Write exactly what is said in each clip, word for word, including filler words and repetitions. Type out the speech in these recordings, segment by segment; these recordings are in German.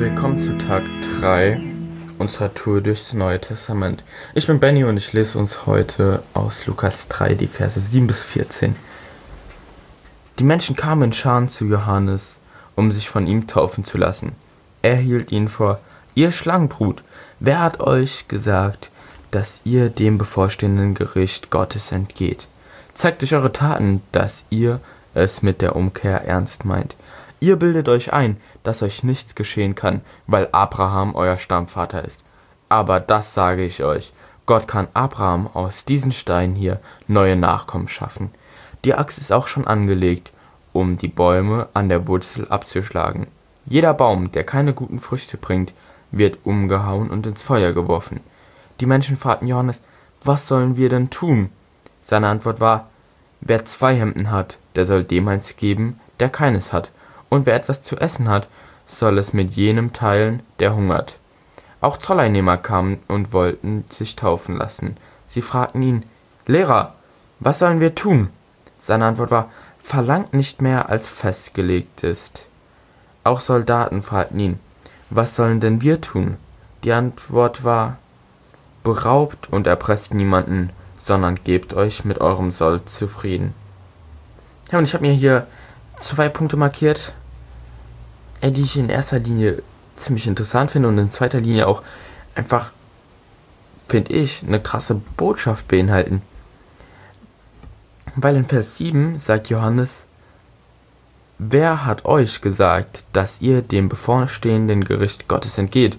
Willkommen zu Tag drei unserer Tour durchs Neue Testament. Ich bin Benny und ich lese uns heute aus Lukas drei die Verse sieben bis vierzehn. Die Menschen kamen in Scharen zu Johannes, um sich von ihm taufen zu lassen. Er hielt ihnen vor: Ihr Schlangenbrut, wer hat euch gesagt, dass ihr dem bevorstehenden Gericht Gottes entgeht? Zeigt durch eure Taten, dass ihr es mit der Umkehr ernst meint. Ihr bildet euch ein, dass euch nichts geschehen kann, weil Abraham euer Stammvater ist. Aber das sage ich euch: Gott kann Abraham aus diesen Steinen hier neue Nachkommen schaffen. Die Axt ist auch schon angelegt, um die Bäume an der Wurzel abzuschlagen. Jeder Baum, der keine guten Früchte bringt, wird umgehauen und ins Feuer geworfen. Die Menschen fragten Johannes: Was sollen wir denn tun? Seine Antwort war: Wer zwei Hemden hat, der soll dem eins geben, der keines hat. Und wer etwas zu essen hat, soll es mit jenem teilen, der hungert. Auch Zolleinnehmer kamen und wollten sich taufen lassen. Sie fragten ihn: Lehrer, was sollen wir tun? Seine Antwort war: Verlangt nicht mehr, als festgelegt ist. Auch Soldaten fragten ihn: Was sollen denn wir tun? Die Antwort war: Beraubt und erpresst niemanden, sondern gebt euch mit eurem Sold zufrieden. Ja, und ich habe mir hier zwei Punkte markiert, die ich in erster Linie ziemlich interessant finde und in zweiter Linie auch einfach, finde ich, eine krasse Botschaft beinhalten. Weil in Vers sieben sagt Johannes: Wer hat euch gesagt, dass ihr dem bevorstehenden Gericht Gottes entgeht?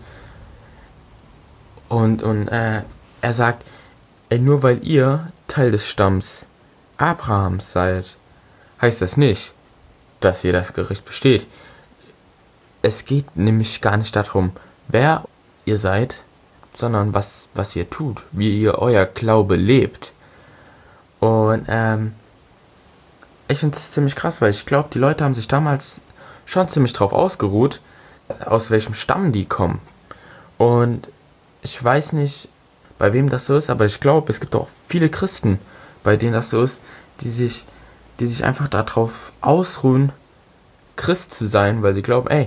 Und, und äh, er sagt, ey, nur weil ihr Teil des Stamms Abrahams seid, heißt das nicht, dass ihr das Gericht besteht. Es geht nämlich gar nicht darum, wer ihr seid, sondern was, was ihr tut, wie ihr euer Glaube lebt. Und ähm, ich finde es ziemlich krass, weil ich glaube, die Leute haben sich damals schon ziemlich drauf ausgeruht, aus welchem Stamm die kommen. Und ich weiß nicht, bei wem das so ist, aber ich glaube, es gibt auch viele Christen, bei denen das so ist, die sich, die sich einfach darauf ausruhen, Christ zu sein, weil sie glauben, ey,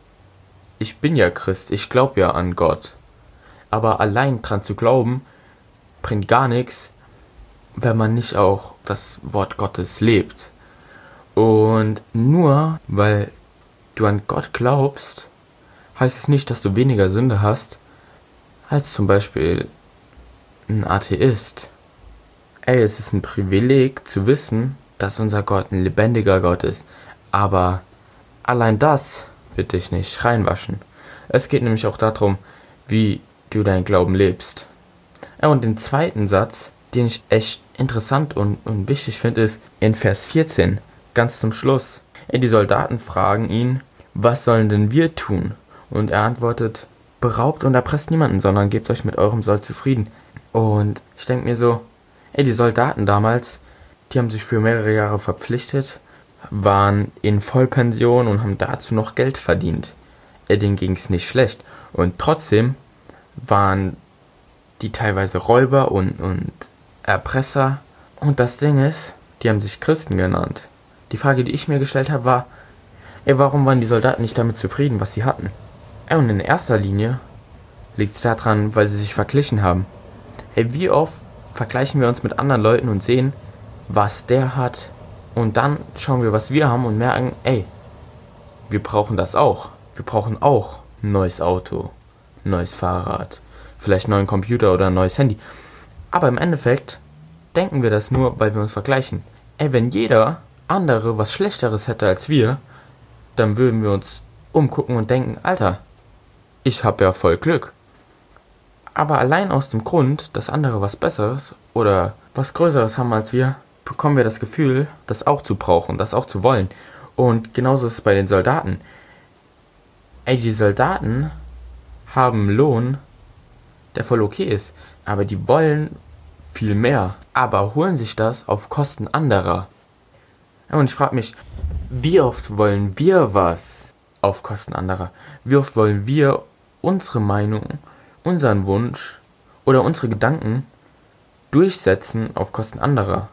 ich bin ja Christ, ich glaube ja an Gott. Aber allein dran zu glauben, bringt gar nichts, wenn man nicht auch das Wort Gottes lebt. Und nur weil du an Gott glaubst, heißt es nicht, dass du weniger Sünde hast, als zum Beispiel ein Atheist. Ey, es ist ein Privileg zu wissen, dass unser Gott ein lebendiger Gott ist. Aber allein das wird dich nicht reinwaschen. Es geht nämlich auch darum, wie du deinen Glauben lebst. Ja, und den zweiten Satz, den ich echt interessant und, und wichtig finde, ist in Vers vierzehn, ganz zum Schluss. Ja, die Soldaten fragen ihn: Was sollen denn wir tun? Und er antwortet: Beraubt und erpresst niemanden, sondern gebt euch mit eurem Sold zufrieden. Und ich denke mir so, ey, die Soldaten damals, die haben sich für mehrere Jahre verpflichtet, waren in Vollpension und haben dazu noch Geld verdient. Denen ging es nicht schlecht. Und trotzdem waren die teilweise Räuber und, und Erpresser. Und das Ding ist, die haben sich Christen genannt. Die Frage, die ich mir gestellt habe, war, ey, warum waren die Soldaten nicht damit zufrieden, was sie hatten? Ey, und in erster Linie liegt es daran, weil sie sich verglichen haben. Ey, wie oft vergleichen wir uns mit anderen Leuten und sehen, was der hat, und dann schauen wir, was wir haben und merken, ey, wir brauchen das auch. Wir brauchen auch ein neues Auto, ein neues Fahrrad, vielleicht einen neuen Computer oder ein neues Handy. Aber im Endeffekt denken wir das nur, weil wir uns vergleichen. Ey, wenn jeder andere was Schlechteres hätte als wir, dann würden wir uns umgucken und denken, Alter, ich habe ja voll Glück. Aber allein aus dem Grund, dass andere was Besseres oder was Größeres haben als wir, bekommen wir das Gefühl, das auch zu brauchen, das auch zu wollen. Und genauso ist es bei den Soldaten. Ey, die Soldaten haben einen Lohn, der voll okay ist, aber die wollen viel mehr, aber holen sich das auf Kosten anderer. Ja, und ich frage mich, wie oft wollen wir was auf Kosten anderer? Wie oft wollen wir unsere Meinung, unseren Wunsch oder unsere Gedanken durchsetzen auf Kosten anderer?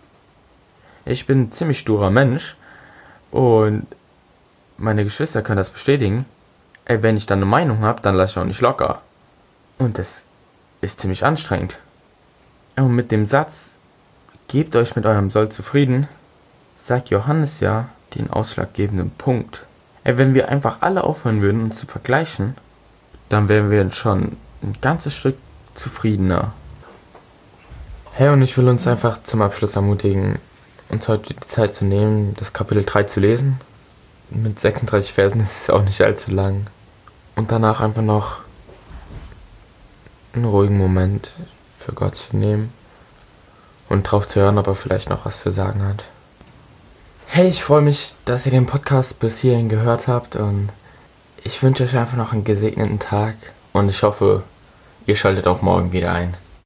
Ich bin ein ziemlich sturer Mensch und meine Geschwister können das bestätigen. Ey, wenn ich dann eine Meinung habe, dann lasse ich auch nicht locker. Und das ist ziemlich anstrengend. Und mit dem Satz, gebt euch mit eurem Soll zufrieden, sagt Johannes ja den ausschlaggebenden Punkt. Ey, wenn wir einfach alle aufhören würden, uns zu vergleichen, dann wären wir schon ein ganzes Stück zufriedener. Hey, und ich will uns einfach zum Abschluss ermutigen, uns heute die Zeit zu nehmen, das Kapitel drei zu lesen. Mit sechsunddreißig Versen ist es auch nicht allzu lang. Und danach einfach noch einen ruhigen Moment für Gott zu nehmen und drauf zu hören, ob er vielleicht noch was zu sagen hat. Hey, ich freue mich, dass ihr den Podcast bis hierhin gehört habt und ich wünsche euch einfach noch einen gesegneten Tag und ich hoffe, ihr schaltet auch morgen wieder ein.